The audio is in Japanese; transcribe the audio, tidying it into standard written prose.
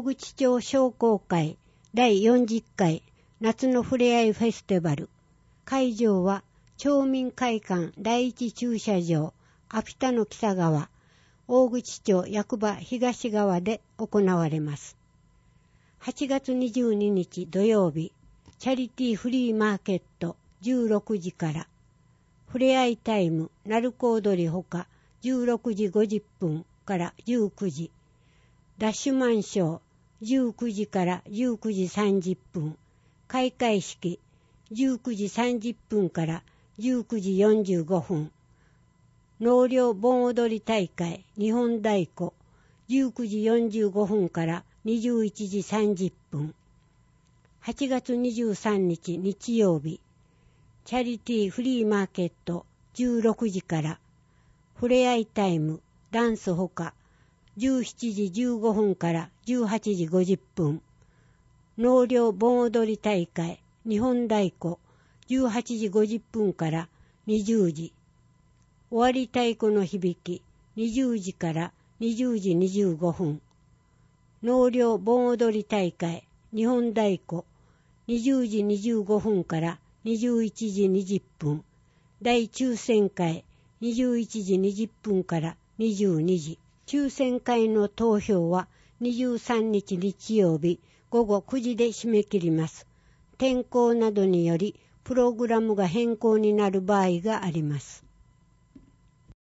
口町商工会第40回夏のふれあいフェスティバル。会場は町民会館第一駐車場アピタの北側、大口町役場東側で行われます。8月22日土曜日、チャリティーフリーマーケット16時から、ふれあいタイム鳴子踊りほか16時50分から19時、ダッシュマンショー19時から19時30分、開会式19時30分から19時45分、納涼盆踊り大会日本太鼓19時45分から21時30分。8月23日日曜日、チャリティーフリーマーケット16時から、ふれあいタイムダンスほか17時15分から18時50分、納涼盆踊り大会日本太鼓18時50分から20時、終わり太鼓の響き20時から20時25分、納涼盆踊り大会日本太鼓20時25分から21時20分、大抽選会21時20分から22時、抽選会の投票は23日日曜日午後9時で締め切ります。天候などによりプログラムが変更になる場合があります。